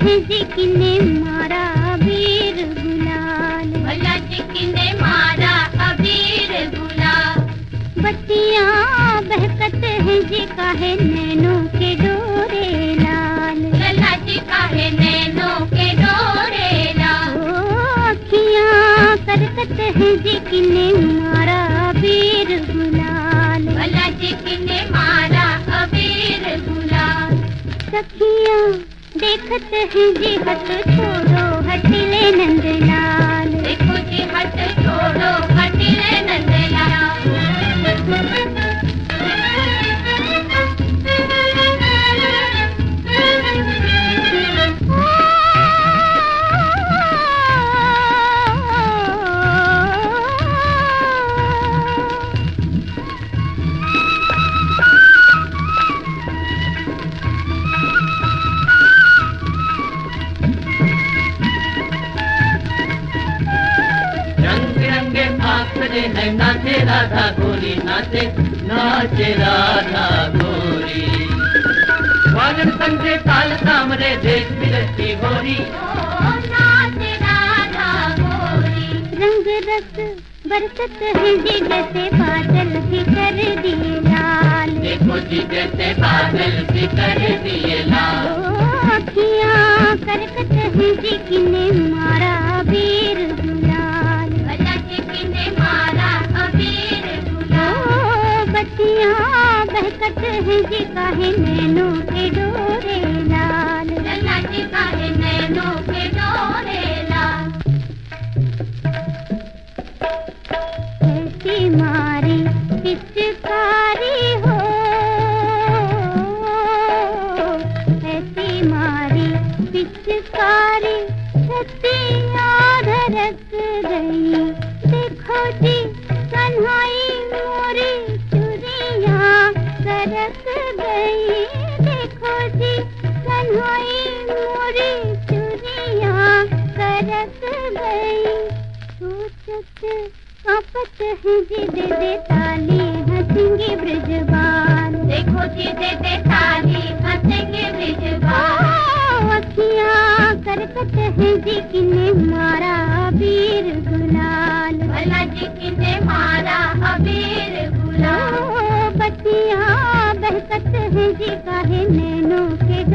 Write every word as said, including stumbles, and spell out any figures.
हैं जी किने मारा अबीर गुलाल, भला जी किने मारा अबीर गुलाल। बत्तियां बहकत हैं जी काहे नैनों के डोरे लाल, लला जी काहे नैनों के डोरे लाल। अखियां करकत हैं जी किने मारा अबीर गुलाल, भला जी किने मारा अबीर गुलाल। सखियां देखत हैं जी हट छोड़ो हटिले नंदलाल, देखो जी हट छोड़ो हटिले नंदलाल। है नाचे राधा गोरी, नाचे नाचे राधा गोरी। वाजन संगे ताल सामरे देश विदेशी गोरी, नाचे राधा गोरी। रंग रस बरसत है जी जैसे बादल भी कर दिए लाल, देखो जी जैसे बादल भी कर दिए लाल। अखियां करकत है जी किने मारा अबीर गुलाल, भला जी किने मारा अबीर गुलाल। बत्तियां बहकत है जी काहे नैनों के डोरे लाल, लला जी काहे नैनों के डोरे लाल। ऐसी मारी पिचकारी हो, ऐसी मारी पिचकारी छतियां धड़क गई। देखो जी कन्हई मोरी चूड़ियां सरक गई, देखो जी कन्हई मोरी चूड़ियां सरक गई। सोचत कांपत है जी दे दे ताली हंसेंगे ब्रजबान, देखो जी दे दे ताली हंसेंगे ब्रजबान। अखियां करकत है जी किने मारा अबीर गुलाल, भला जी किने मारा अबीर गुलाल। बत्तियां बहकत है जी काहे नैनों के